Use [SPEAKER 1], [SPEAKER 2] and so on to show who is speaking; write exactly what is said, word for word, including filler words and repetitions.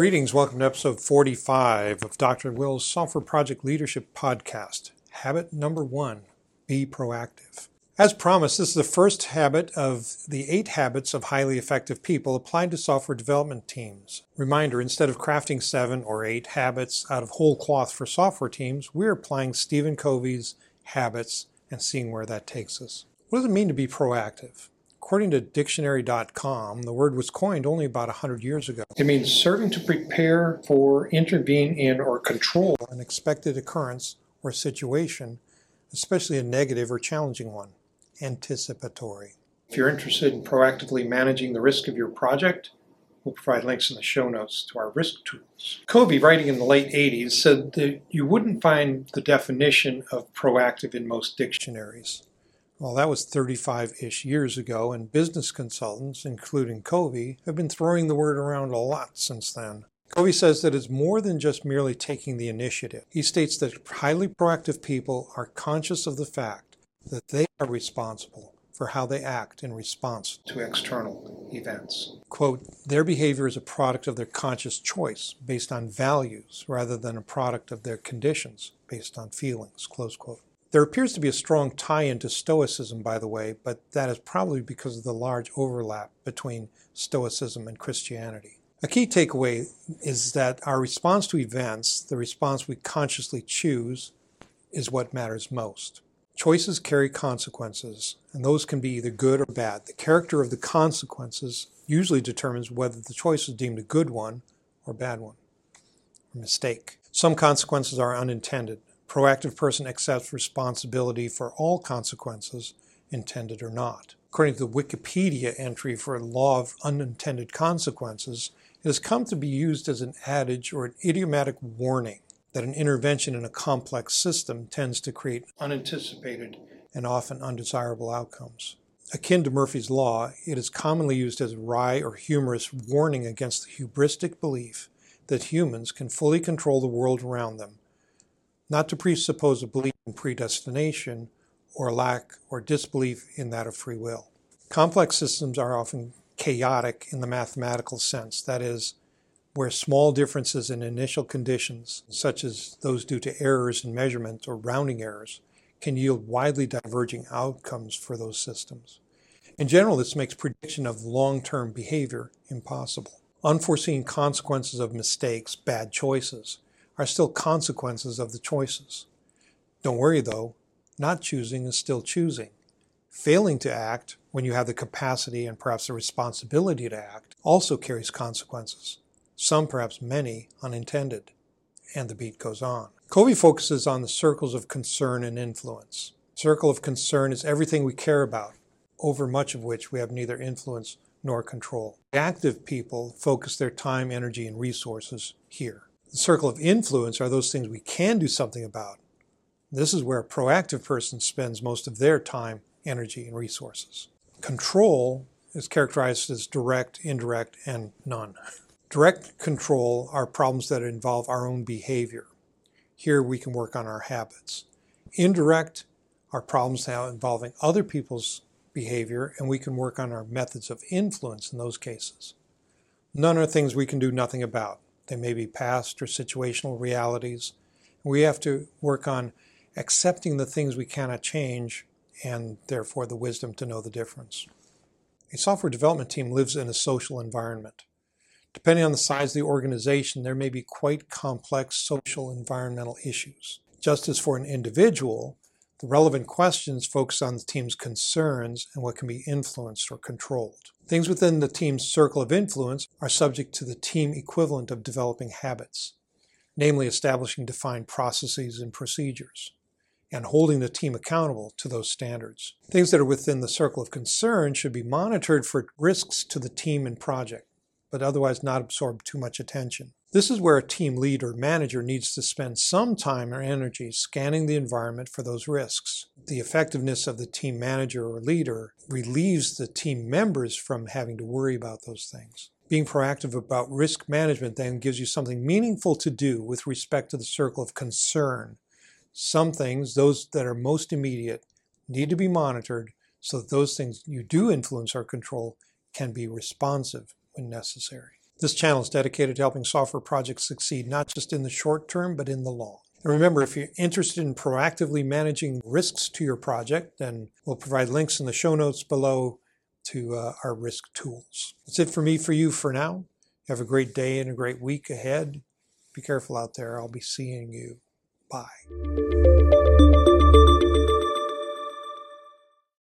[SPEAKER 1] Greetings, welcome to episode forty-five of Doctor Will's Software Project Leadership Podcast. Habit number one, be proactive. As promised, this is the first habit of the eight habits of highly effective people applied to software development teams. Reminder, instead of crafting seven or eight habits out of whole cloth for software teams, we're applying Stephen Covey's habits and seeing where that takes us. What does it mean to be proactive? According to dictionary dot com, the word was coined only about one hundred years ago. It means serving to prepare for, intervene in, or control an expected occurrence or situation, especially a negative or challenging one. Anticipatory. If you're interested in proactively managing the risk of your project, we'll provide links in the show notes to our risk tools. Covey, writing in the late eighties, said that you wouldn't find the definition of proactive in most dictionaries. Well, that was thirty-five-ish years ago, and business consultants, including Covey, have been throwing the word around a lot since then. Covey says that it's more than just merely taking the initiative. He states that highly proactive people are conscious of the fact that they are responsible for how they act in response to external events. Quote, their behavior is a product of their conscious choice based on values rather than a product of their conditions based on feelings, close quote. There appears to be a strong tie-in to Stoicism, by the way, but that is probably because of the large overlap between Stoicism and Christianity. A key takeaway is that our response to events, the response we consciously choose, is what matters most. Choices carry consequences, and those can be either good or bad. The character of the consequences usually determines whether the choice is deemed a good one or bad one, or mistake. Some consequences are unintended. A proactive person accepts responsibility for all consequences, intended or not. According to the Wikipedia entry for a law of unintended consequences, it has come to be used as an adage or an idiomatic warning that an intervention in a complex system tends to create unanticipated and often undesirable outcomes. Akin to Murphy's Law, it is commonly used as a wry or humorous warning against the hubristic belief that humans can fully control the world around them, not to presuppose a belief in predestination or lack or disbelief in that of free will. Complex systems are often chaotic in the mathematical sense, that is, where small differences in initial conditions, such as those due to errors in measurement or rounding errors, can yield widely diverging outcomes for those systems. In general, this makes prediction of long-term behavior impossible. Unforeseen consequences of mistakes, bad choices, are still consequences of the choices. Don't worry though, not choosing is still choosing. Failing to act when you have the capacity and perhaps the responsibility to act also carries consequences, some perhaps many unintended. And the beat goes on. Covey focuses on the circles of concern and influence. Circle of concern is everything we care about, over much of which we have neither influence nor control. Active people focus their time, energy, and resources here. The circle of influence are those things we can do something about. This is where a proactive person spends most of their time, energy, and resources. Control is characterized as direct, indirect, and none. Direct control are problems that involve our own behavior. Here we can work on our habits. Indirect are problems now involving other people's behavior, and we can work on our methods of influence in those cases. None are things we can do nothing about. They may be past or situational realities. We have to work on accepting the things we cannot change and therefore the wisdom to know the difference. A software development team lives in a social environment. Depending on the size of the organization, there may be quite complex social environmental issues. Just as for an individual, the relevant questions focus on the team's concerns and what can be influenced or controlled. Things within the team's circle of influence are subject to the team equivalent of developing habits, namely establishing defined processes and procedures, and holding the team accountable to those standards. Things that are within the circle of concern should be monitored for risks to the team and project, but otherwise not absorb too much attention. This is where a team lead or manager needs to spend some time or energy scanning the environment for those risks. The effectiveness of the team manager or leader relieves the team members from having to worry about those things. Being proactive about risk management then gives you something meaningful to do with respect to the circle of concern. Some things, those that are most immediate, need to be monitored so that those things you do influence or control can be responsive when necessary. This channel is dedicated to helping software projects succeed, not just in the short term, but in the long. And remember, if you're interested in proactively managing risks to your project, then we'll provide links in the show notes below to uh, our risk tools. That's it for me, for you for now. Have a great day and a great week ahead. Be careful out there. I'll be seeing you. Bye.